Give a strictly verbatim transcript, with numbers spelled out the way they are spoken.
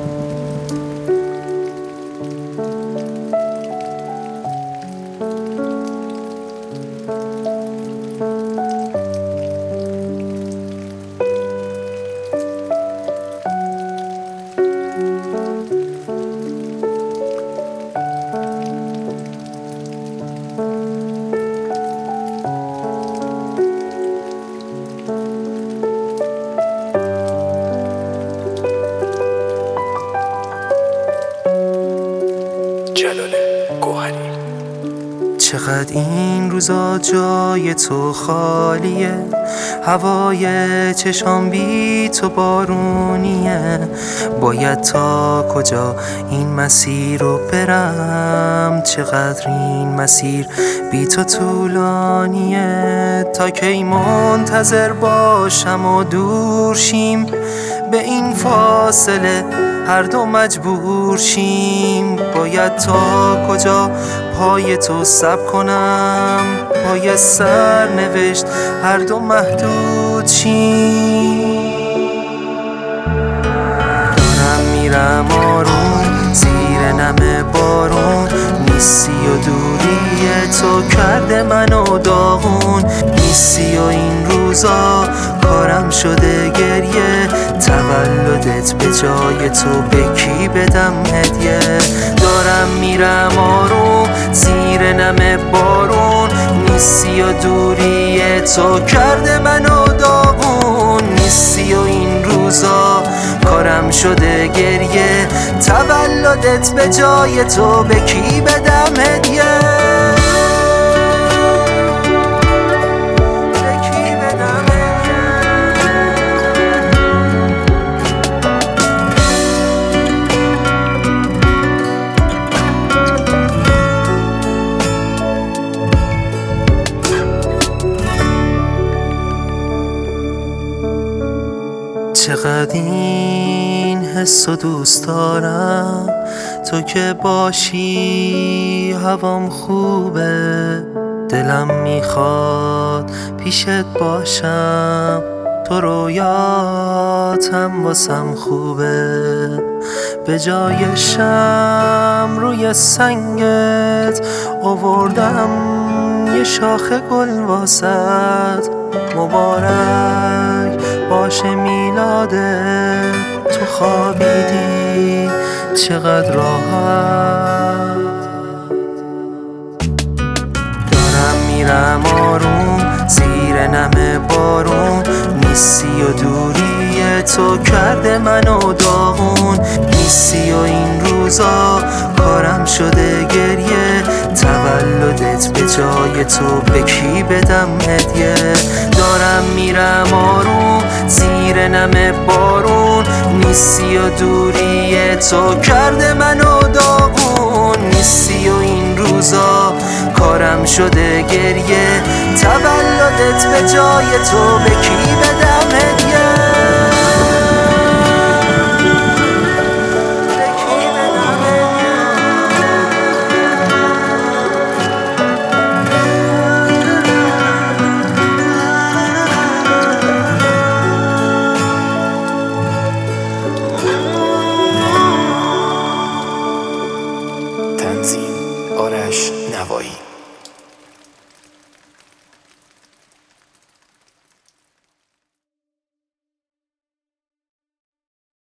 چقدر این روزا جای تو خالیه، هوای چشام بی تو بارونیه. باید تا کجا این مسیر رو برم؟ چقدر این مسیر بی تو طولانیه. تا کی منتظر باشم و دور شیم؟ به این فاصله هر دو مجبور شیم. باید تا کجا پای تو صبر کنم؟ پای سرنوشت هر دو محدود شیم. دارم میرم آروم زیر نم بارون، نیستی و دوری تو کرده منو داغون. نیستی و این روزا کارم شده گریه، تولدت به جای تو به کی بدم هدیه. دارم میرم آروم زیر نم بارون، نیستی و دوری تو کرده منو داغون. نیستی و این روزا کارم شده گریه، تولدت به جای تو به کی بدم هدیه. چقدر این حس و دوست دارم، تو که باشی هوام خوبه. دلم میخواد پیشت باشم، تو رویاتم واسم خوبه. به جای شم روی سنگت آوردم یه شاخه گل واسد. مبارک باشه میلادت، تو خوابیدی چقدر راحت. دارم میرم آروم زیر نم بارون، نیستی و دوری تو کرده منو داغون. نیستی و این روزا کارم شده گریه، تولدت به جای تو به کی بدم هدیه. دارم میرم آروم زیر نم بارون، نیستی و دوری تو کرده منو داغون. نیستی و این روزا کارم شده گریه، تولدت به جای تو به کی